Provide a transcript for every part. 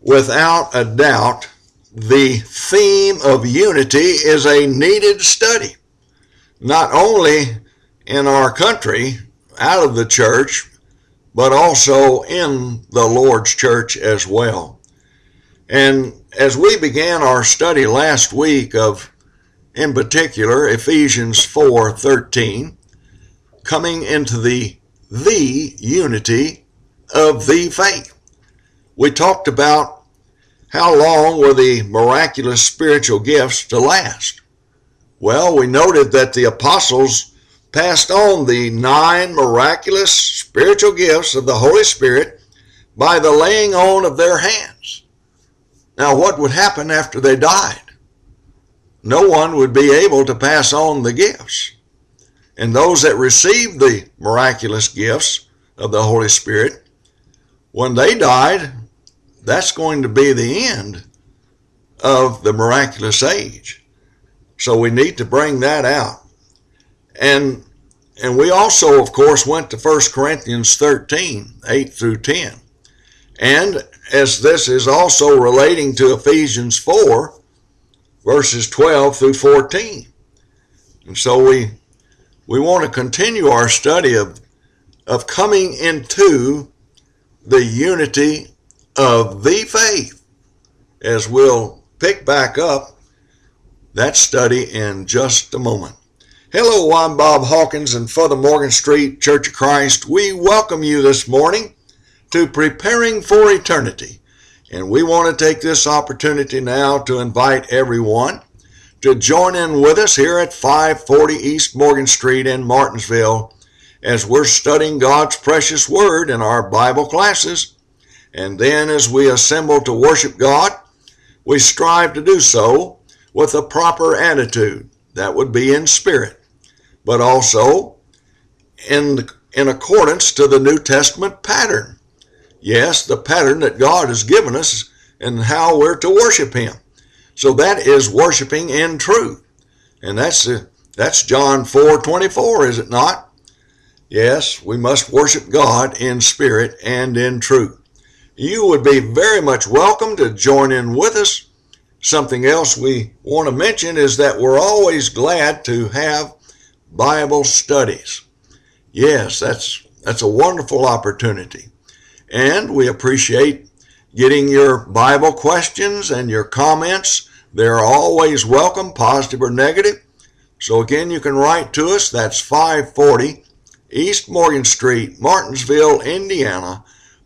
Without a doubt, the theme of unity is a needed study, not only in our country, out of the church, but also in the Lord's church as well. And as we began our study last week of, in particular, Ephesians 4:13, coming into the unity of the faith, we talked about how long were the miraculous spiritual gifts to last. Well, we noted that the apostles passed on the 9 miraculous spiritual gifts of the Holy Spirit by the laying on of their hands. Now, what would happen after they died? No one would be able to pass on the gifts. And those that received the miraculous gifts of the Holy Spirit, when they died, that's going to be the end of the miraculous age. So we need to bring that out. And we also, of course, went to 1 Corinthians 13, 8 through 10. And as this is also relating to Ephesians 4, verses 12 through 14. And so we want to continue our study of coming into the unity of the faith, as we'll pick back up that study in just a moment. Hello, I'm Bob Hawkins, and for the Morgan Street Church of Christ, we welcome you this morning to Preparing for Eternity. And we want to take this opportunity now to invite everyone to join in with us here at 540 East Morgan Street in Martinsville as we're studying God's precious Word in our Bible classes. And then as we assemble to worship God, we strive to do so with a proper attitude. That would be in spirit, but also in accordance to the New Testament pattern. Yes, the pattern that God has given us and how we're to worship Him. So that is worshiping in truth. And that's John 4:24, is it not? Yes, we must worship God in spirit and in truth. You would be very much welcome to join in with us. Something else we want to mention is that we're always glad to have Bible studies. Yes, that's a wonderful opportunity. And we appreciate getting your Bible questions and your comments. They're always welcome, positive or negative. So again, you can write to us. That's 540 East Morgan Street, Martinsville, Indiana,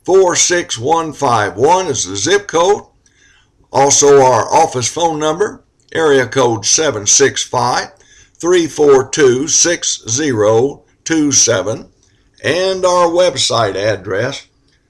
46151 is the zip code. Also our office phone number, area code 765-342-6027, and our website address,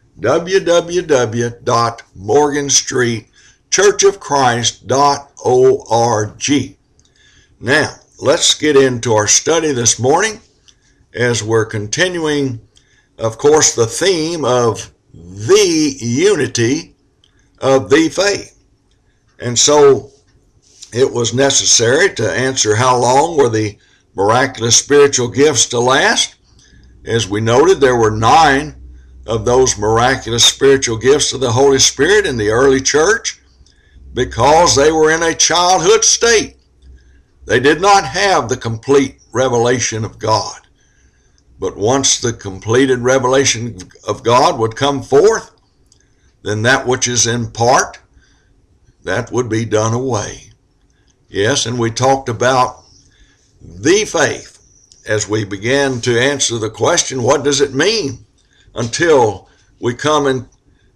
www.morganstreetchurchofchrist.org. Now, let's get into our study this morning as we're continuing, of course, the theme of the unity of the faith. And so it was necessary to answer how long were the miraculous spiritual gifts to last. As we noted, there were 9 of those miraculous spiritual gifts of the Holy Spirit in the early church because they were in a childhood state. They did not have the complete revelation of God. But once the completed revelation of God would come forth, then that which is in part, that would be done away. Yes, and we talked about the faith as we began to answer the question, what does it mean? Until we come into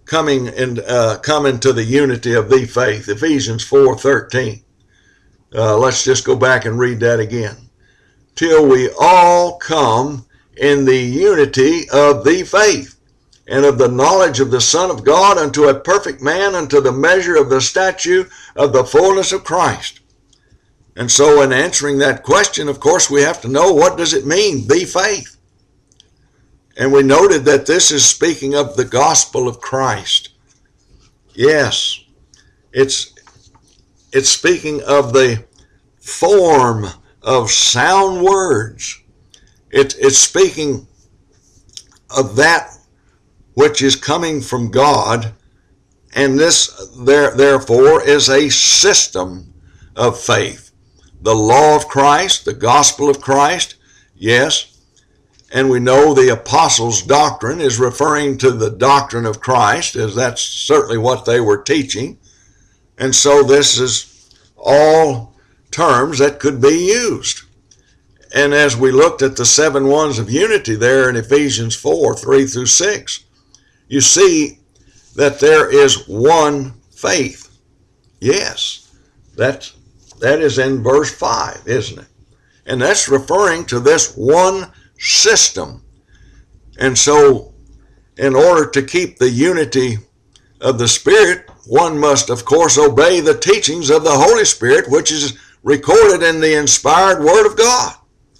the unity of the faith, Ephesians 4:13. Let's just go back and read that again. Till we all come in the unity of the faith and of the knowledge of the Son of God unto a perfect man, unto the measure of the stature of the fullness of Christ. And so in answering that question, of course, we have to know, what does it mean, the faith? And we noted that this is speaking of the gospel of Christ. Yes, it's speaking of the form of sound words. It's speaking of that which is coming from God And this, therefore, is a system of faith. The law of Christ, the gospel of Christ, yes. And we know the apostles' doctrine is referring to the doctrine of Christ, as that's certainly what they were teaching. And so this is all terms that could be used. And as we looked at the 7 ones of unity there in Ephesians 4, 3 through 6, you see that there is one faith. Yes, that is in verse 5, isn't it? And that's referring to this one system. And so, in order to keep the unity of the Spirit, one must, of course, obey the teachings of the Holy Spirit, which is recorded in the inspired Word of God.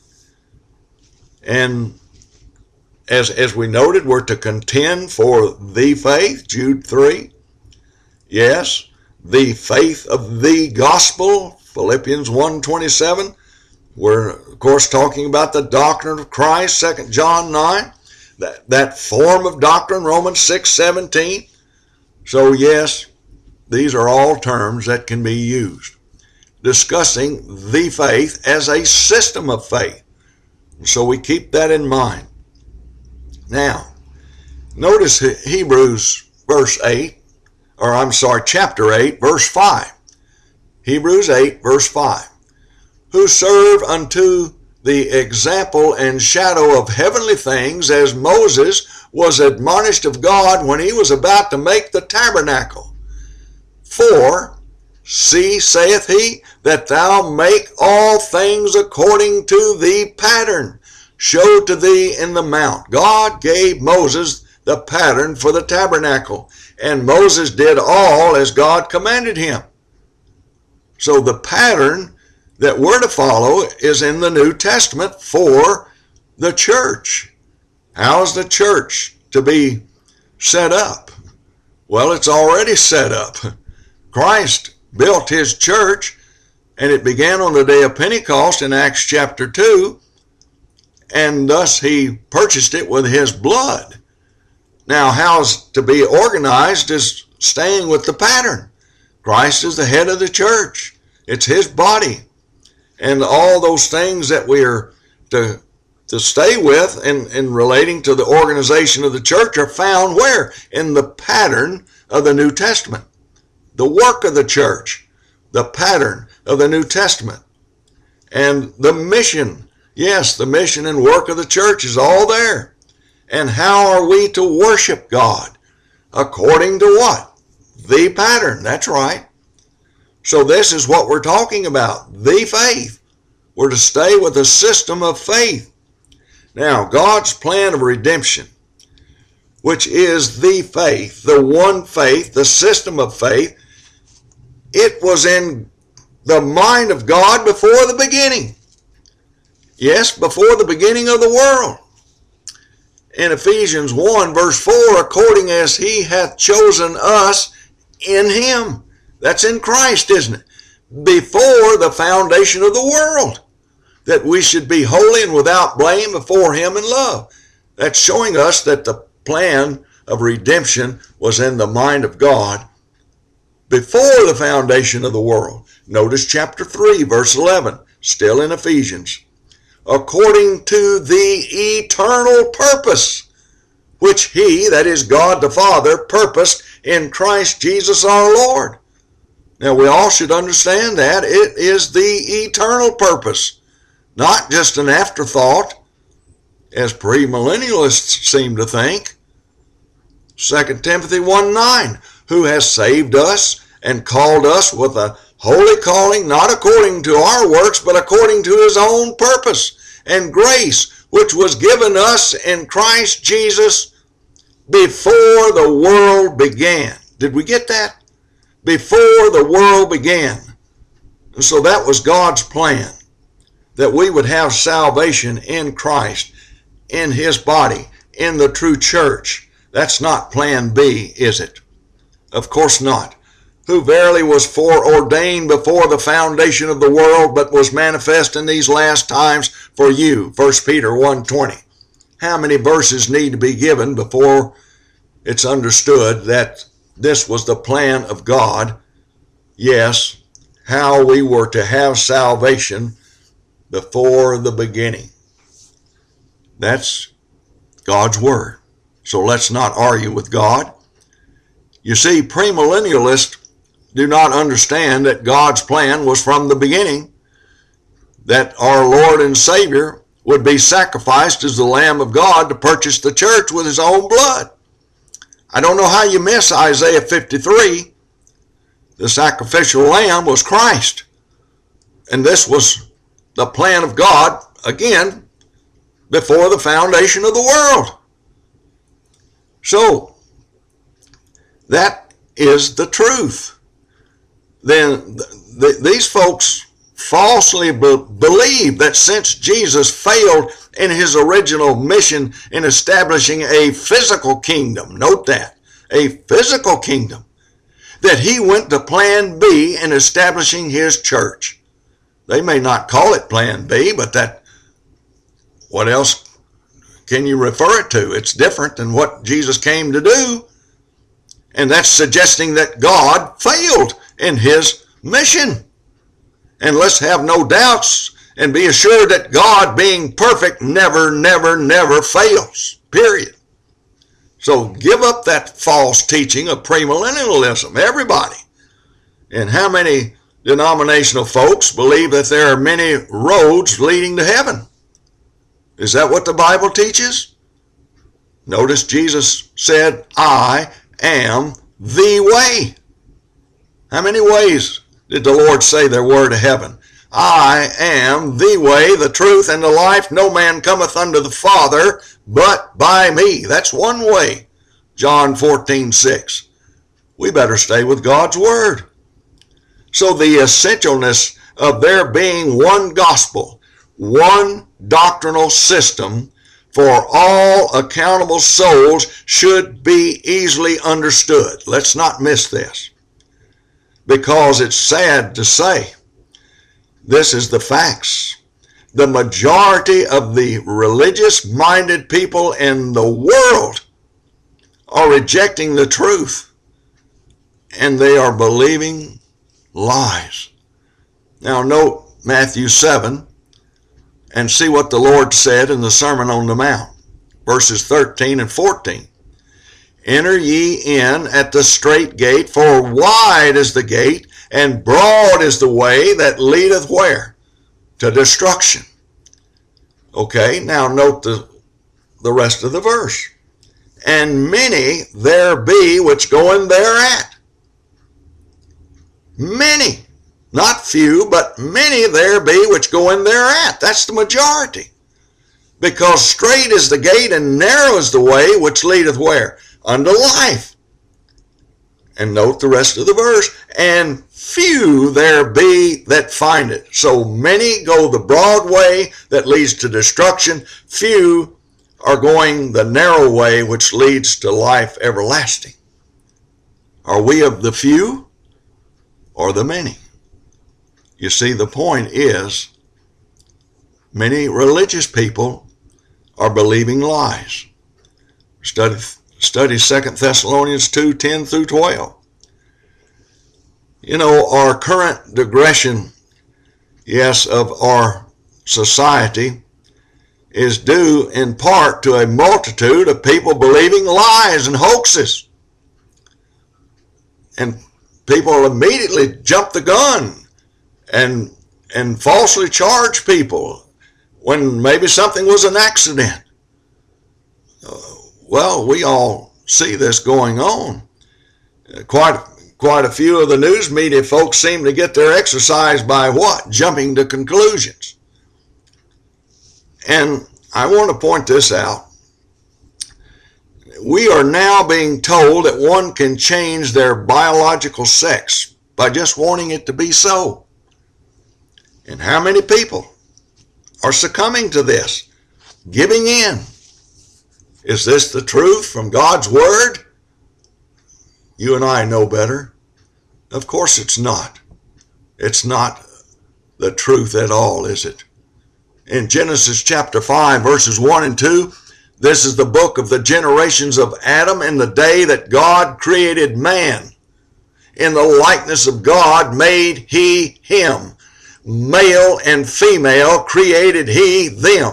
And as we noted, we're to contend for the faith, Jude 3. Yes, the faith of the gospel, Philippians 1:27. We're, of course, talking about the doctrine of Christ, 2 John 9. That form of doctrine, Romans 6:17. So, yes, these are all terms that can be used, discussing the faith as a system of faith. So we keep that in mind. Now, notice Hebrews chapter 8, verse 5. Hebrews 8, verse 5. Who serve unto the example and shadow of heavenly things, as Moses was admonished of God when he was about to make the tabernacle. For, see, saith he, that thou make all things according to the pattern showed to thee in the mount. God gave Moses the pattern for the tabernacle, and Moses did all as God commanded him. So the pattern that we're to follow is in the New Testament for the church. How is the church to be set up? Well, it's already set up. Christ built his church, and it began on the day of Pentecost in Acts chapter 2, and thus he purchased it with his blood. Now, how it's to be organized is staying with the pattern. Christ is the head of the church. It's his body. And all those things that we are to stay with in relating to the organization of the church are found where? In the pattern of the New Testament. The work of the church, the pattern of the New Testament. And the mission, yes, the mission and work of the church is all there. And how are we to worship God? According to what? The pattern, that's right. So this is what we're talking about, the faith. We're to stay with the system of faith. Now, God's plan of redemption, which is the faith, the one faith, the system of faith, it was in the mind of God before the beginning. Yes, before the beginning of the world. In Ephesians 1, verse 4, according as he hath chosen us in him. That's in Christ, isn't it? Before the foundation of the world, that we should be holy and without blame before him in love. That's showing us that the plan of redemption was in the mind of God before the foundation of the world. Notice chapter 3, verse 11, still in Ephesians. According to the eternal purpose, which he, that is God the Father, purposed in Christ Jesus our Lord. Now we all should understand that it is the eternal purpose, not just an afterthought, as premillennialists seem to think. 2 Timothy 1:9, who has saved us and called us with a holy calling, not according to our works, but according to his own purpose and grace, which was given us in Christ Jesus before the world began. Did we get that? Before the world began. And so that was God's plan, that we would have salvation in Christ, in his body, in the true church. That's not plan B, is it? Of course not. Who verily was foreordained before the foundation of the world, but was manifest in these last times for you. 1 Peter 1:20. How many verses need to be given before it's understood that this was the plan of God. Yes, how we were to have salvation before the beginning. That's God's word. So let's not argue with God. You see, premillennialists do not understand that God's plan was from the beginning, that our Lord and Savior would be sacrificed as the Lamb of God to purchase the church with his own blood. I don't know how you miss Isaiah 53. The sacrificial lamb was Christ. And this was the plan of God, again, before the foundation of the world. So, that is the truth. Then these folks falsely believe that since Jesus failed in his original mission in establishing a physical kingdom, note that, a physical kingdom, that he went to plan B in establishing his church. They may not call it plan B, but that, what else can you refer it to? It's different than what Jesus came to do. And that's suggesting that God failed in his mission. And let's have no doubts and be assured that God, being perfect, never, never, never fails. Period. So give up that false teaching of premillennialism, everybody. And how many denominational folks believe that there are many roads leading to heaven? Is that what the Bible teaches? Notice Jesus said, I am the way. How many ways did the Lord say there were to heaven? I am the way, the truth, and the life. No man cometh unto the Father but by me. That's one way. John 14:6. We better stay with God's word. So the essentialness of there being one gospel, one doctrinal system for all accountable souls should be easily understood. Let's not miss this, because it's sad to say, this is the facts. The majority of the religious-minded people in the world are rejecting the truth, and they are believing lies. Now note Matthew 7 and see what the Lord said in the Sermon on the Mount, verses 13 and 14. Enter ye in at the strait gate, for wide is the gate, and broad is the way that leadeth where? To destruction. Okay, now note the rest of the verse. And many there be which go in thereat. Many. Not few, but many there be which go in thereat. That's the majority. Because strait is the gate and narrow is the way which leadeth where? Unto life. And note the rest of the verse. And few there be that find it. So many go the broad way that leads to destruction. Few are going the narrow way which leads to life everlasting. Are we of the few or the many? You see, the point is, many religious people are believing lies. Study 2 Thessalonians 2:10 through 12. You know, our current digression, yes, of our society is due in part to a multitude of people believing lies and hoaxes. And people immediately jump the gun and falsely charge people when maybe something was an accident. Well, we all see this going on. Quite a few of the news media folks seem to get their exercise by what? Jumping to conclusions. And I want to point this out. We are now being told that one can change their biological sex by just wanting it to be so. And how many people are succumbing to this, giving in? Is this the truth from God's word? You and I know better. Of course it's not. It's not the truth at all, is it? In Genesis chapter 5, verses 1 and 2, This is the book of the generations of Adam in the day that God created man. In the likeness of God made he him. Male and female created he them.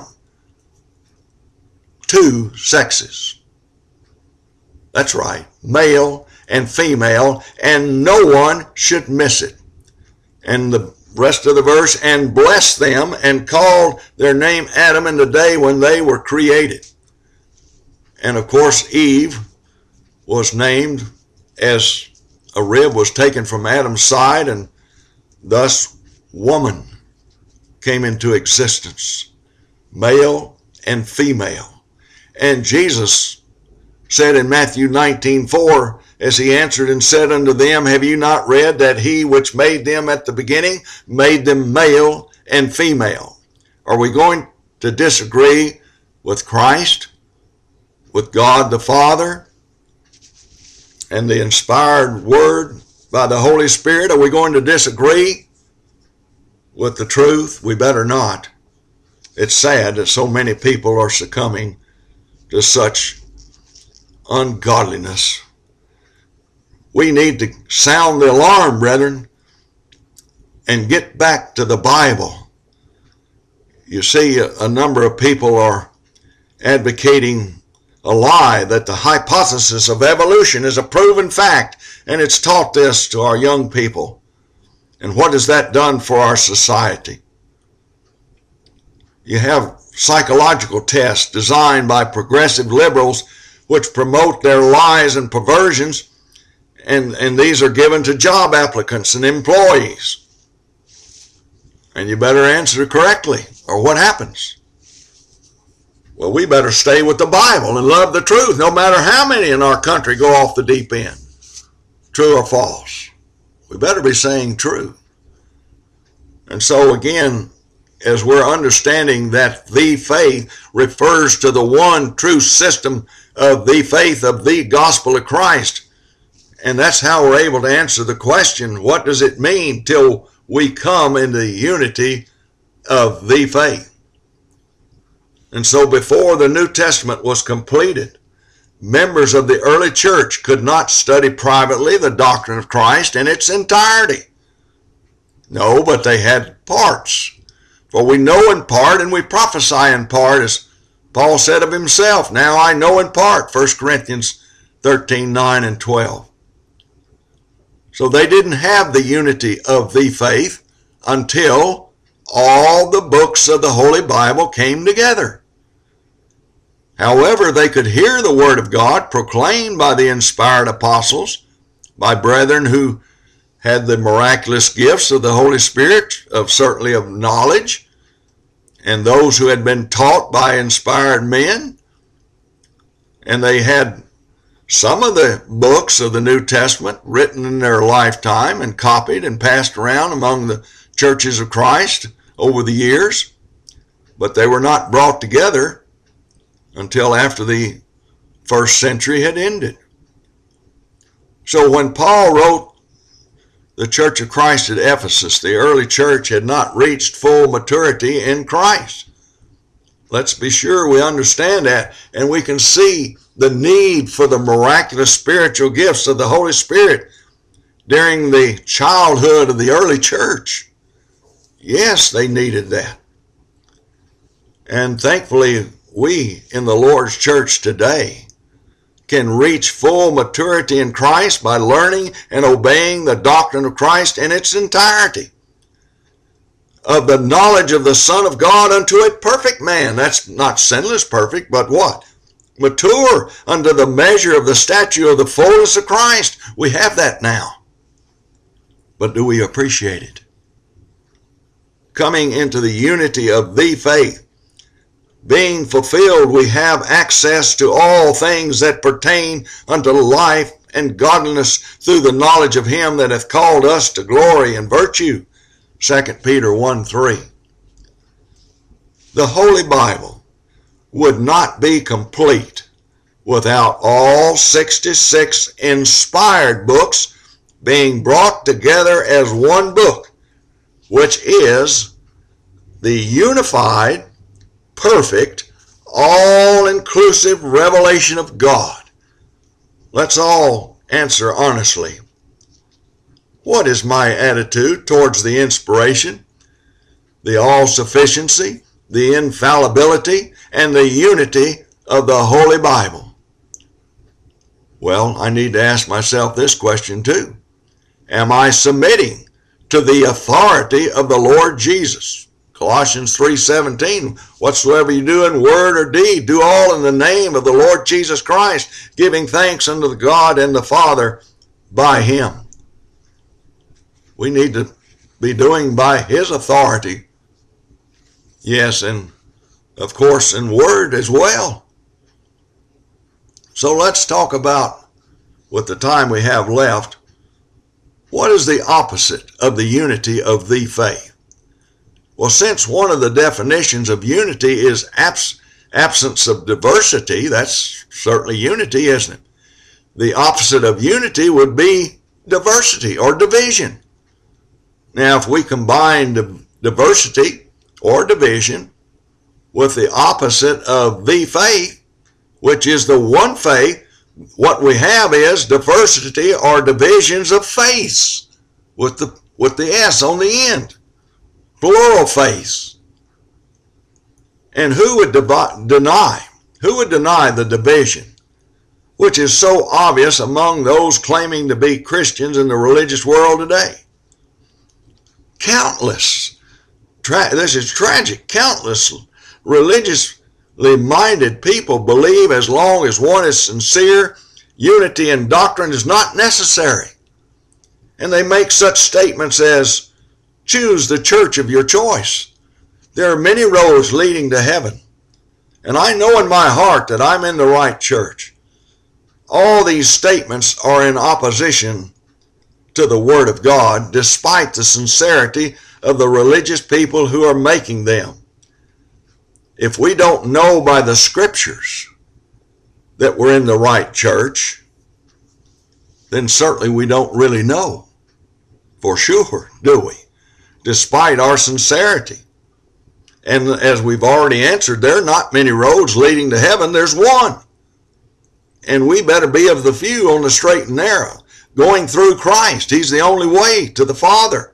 Two sexes. That's right, male and female, and no one should miss it. And the rest of the verse, and blessed them and called their name Adam in the day when they were created. And of course, Eve was named as a rib was taken from Adam's side, and thus woman came into existence, male and female. And Jesus said in Matthew 19:4, as he answered and said unto them, have you not read that he which made them at the beginning made them male and female? Are we going to disagree with Christ, with God the Father, and the inspired word by the Holy Spirit? Are we going to disagree with the truth? We better not. It's sad that so many people are succumbing to such ungodliness. We need to sound the alarm, brethren, and get back to the Bible. You see, a number of people are advocating a lie that the hypothesis of evolution is a proven fact, and it's taught this to our young people. And what has that done for our society? You have psychological tests designed by progressive liberals which promote their lies and perversions, and these are given to job applicants and employees. And you better answer correctly, or what happens? Well, we better stay with the Bible and love the truth, no matter how many in our country go off the deep end. True or false? We better be saying true. And so again, as we're understanding that the faith refers to the one true system of the faith of the gospel of Christ, and that's how we're able to answer the question, what does it mean till we come in the unity of the faith? And so before the New Testament was completed, members of the early church could not study privately the doctrine of Christ in its entirety. No, but they had parts. For we know in part and we prophesy in part, as Paul said of himself, now I know in part, 1 Corinthians 13:9 and 12. So they didn't have the unity of the faith until all the books of the Holy Bible came together. However, they could hear the Word of God proclaimed by the inspired apostles, by brethren who had the miraculous gifts of the Holy Spirit, certainly of knowledge, and those who had been taught by inspired men. And they had some of the books of the New Testament written in their lifetime and copied and passed around among the churches of Christ over the years, but they were not brought together until after the first century had ended. So when Paul wrote the Church of Christ at Ephesus, the early church had not reached full maturity in Christ. Let's be sure we understand that, and we can see the need for the miraculous spiritual gifts of the Holy Spirit during the childhood of the early church. Yes, they needed that. And thankfully, we in the Lord's church today can reach full maturity in Christ by learning and obeying the doctrine of Christ in its entirety, of the knowledge of the Son of God unto a perfect man. That's not sinless perfect, but what? Mature unto the measure of the stature of the fullness of Christ. We have that now. But do we appreciate it? Coming into the unity of the faith, being fulfilled, we have access to all things that pertain unto life and godliness through the knowledge of him that hath called us to glory and virtue. 2 Peter 1:3. The Holy Bible would not be complete without all 66 inspired books being brought together as one book, which is the unified, perfect, all-inclusive revelation of God. Let's all answer honestly. What is my attitude towards the inspiration, the all-sufficiency, the infallibility, and the unity of the Holy Bible? Well, I need to ask myself this question too. Am I submitting to the authority of the Lord Jesus? Colossians 3:17, whatsoever you do in word or deed, do all in the name of the Lord Jesus Christ, giving thanks unto the God and the Father by him. We need to be doing by his authority. Yes, and of course in word as well. So let's talk about, with the time we have left, what is the opposite of the unity of the faith? Well, since one of the definitions of unity is absence of diversity, that's certainly unity, isn't it? The opposite of unity would be diversity or division. Now, if we combine diversity or division with the opposite of the faith, which is the one faith, what we have is diversity or divisions of faiths with the S on the end. Plural faiths. And who would deny the division, which is so obvious among those claiming to be Christians in the religious world today? Countless, this is tragic, countless religiously minded people believe as long as one is sincere, unity in doctrine is not necessary. And they make such statements as, choose the church of your choice. There are many roads leading to heaven, and I know in my heart that I'm in the right church. All these statements are in opposition to the Word of God, despite the sincerity of the religious people who are making them. If we don't know by the Scriptures that we're in the right church, then certainly we don't really know for sure, do we? Despite our sincerity. And as we've already answered, there are not many roads leading to heaven. There's one. And we better be of the few on the straight and narrow, going through Christ. He's the only way to the Father.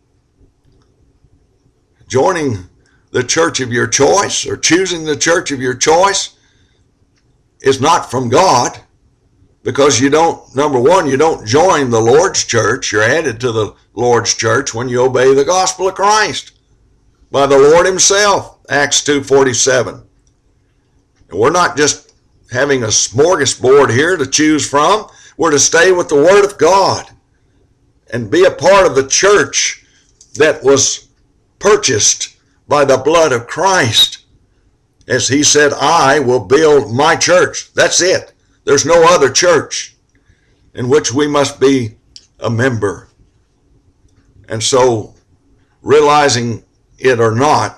Joining the church of your choice or choosing the church of your choice is not from God, because you don't, number one, you don't join the Lord's church. You're added to the Lord's church when you obey the gospel of Christ by the Lord himself, Acts 2:47. And we're not just having a smorgasbord here to choose from. We're to stay with the Word of God and be a part of the church that was purchased by the blood of Christ. As he said, I will build my church. That's it. There's no other church in which we must be a member. And so, realizing it or not,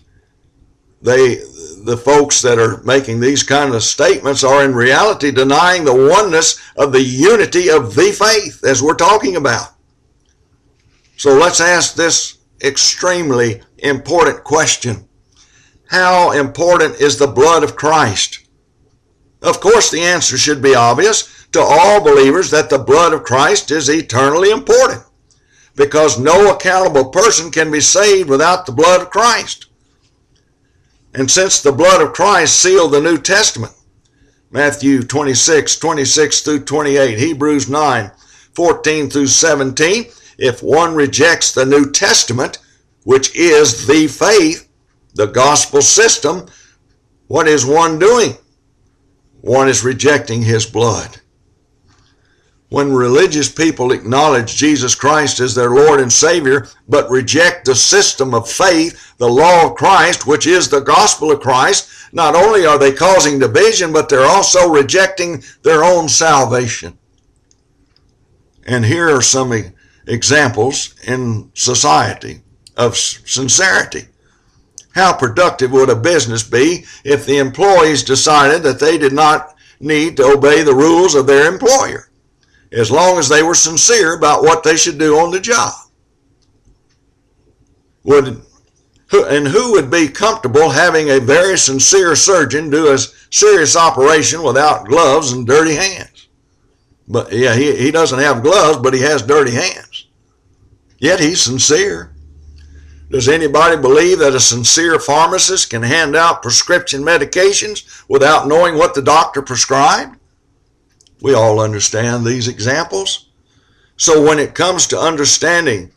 the folks that are making these kind of statements are in reality denying the oneness of the unity of the faith, as we're talking about. So let's ask this extremely important question. How important is the blood of Christ? Of course, the answer should be obvious to all believers that the blood of Christ is eternally important, because no accountable person can be saved without the blood of Christ. And since the blood of Christ sealed the New Testament, Matthew 26 through 28, Hebrews 9, 14 through 17, if one rejects the New Testament, which is the faith, the gospel system, what is one doing? One is rejecting his blood. When religious people acknowledge Jesus Christ as their Lord and Savior, but reject the system of faith, the law of Christ, which is the gospel of Christ, not only are they causing division, but they're also rejecting their own salvation. And here are some examples in society of sincerity. How productive would a business be if the employees decided that they did not need to obey the rules of their employer, as long as they were sincere about what they should do on the job? Would Who would be comfortable having a very sincere surgeon do a serious operation without gloves and dirty hands? But yeah, he doesn't have gloves, but he has dirty hands. Yet he's sincere. Does anybody believe that a sincere pharmacist can hand out prescription medications without knowing what the doctor prescribed? We all understand these examples. So when it comes to understanding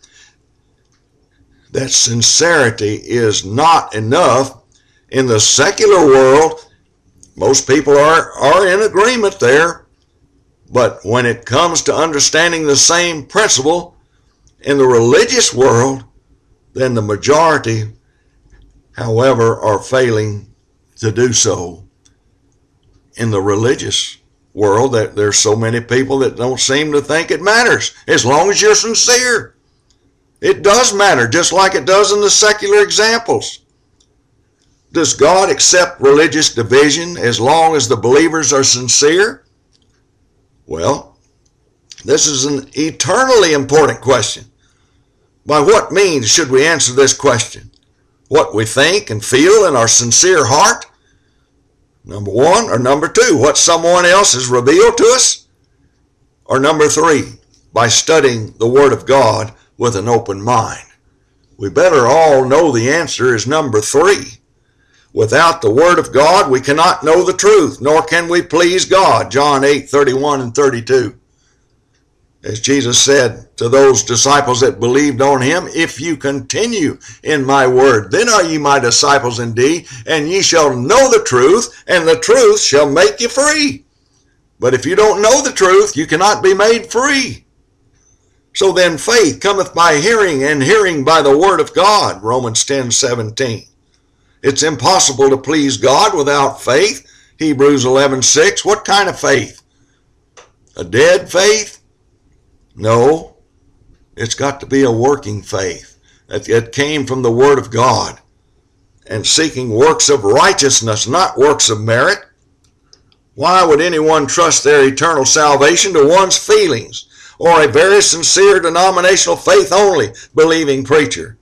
that sincerity is not enough in the secular world, most people are in agreement there. But when it comes to understanding the same principle in the religious world, then the majority, however, are failing to do so. In the religious world, that there's so many people that don't seem to think it matters as long as you're sincere. It does matter, just like it does in the secular examples. Does God accept religious division as long as the believers are sincere? Well, this is an eternally important question. By what means should we answer this question? What we think and feel in our sincere heart? Number one, or number two, what someone else has revealed to us? Or number three, by studying the Word of God with an open mind? We better all know the answer is number three. Without the Word of God, we cannot know the truth, nor can we please God. John 8:31 and 32. As Jesus said to those disciples that believed on him, if you continue in my word, then are ye my disciples indeed, and ye shall know the truth, and the truth shall make you free. But if you don't know the truth, you cannot be made free. So then faith cometh by hearing, and hearing by the word of God. Romans 10:17. It's impossible to please God without faith. Hebrews 11:6. What kind of faith? A dead faith? No, it's got to be a working faith. It came from the Word of God. And seeking works of righteousness, not works of merit. Why would anyone trust their eternal salvation to one's feelings or a very sincere denominational faith only believing preacher?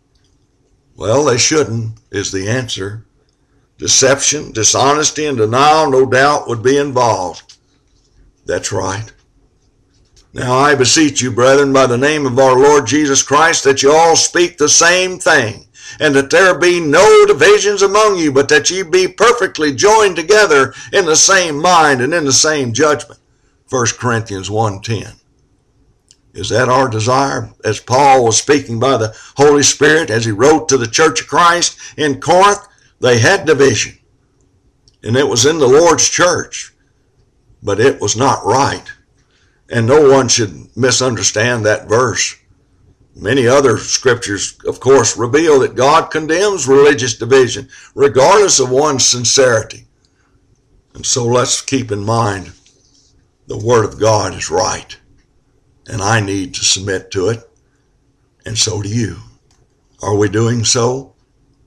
Well, they shouldn't, is the answer. Deception, dishonesty, and denial, no doubt, would be involved. That's right. Now I beseech you, brethren, by the name of our Lord Jesus Christ, that you all speak the same thing, and that there be no divisions among you, but that ye be perfectly joined together in the same mind and in the same judgment. 1 Corinthians 1:10. Is that our desire? As Paul was speaking by the Holy Spirit as he wrote to the Church of Christ in Corinth, they had division. And it was in the Lord's church, but it was not right. And no one should misunderstand that verse. Many other scriptures, of course, reveal that God condemns religious division, regardless of one's sincerity. And so let's keep in mind the Word of God is right, and I need to submit to it, and so do you. Are we doing so?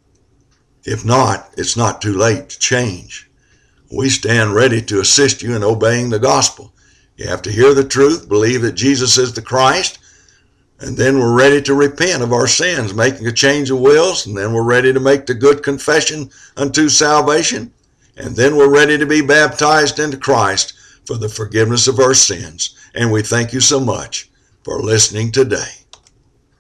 If not, it's not too late to change. We stand ready to assist you in obeying the gospel. You have to hear the truth, believe that Jesus is the Christ, and then we're ready to repent of our sins, making a change of wills, and then we're ready to make the good confession unto salvation, and then we're ready to be baptized into Christ for the forgiveness of our sins. And we thank you so much for listening today.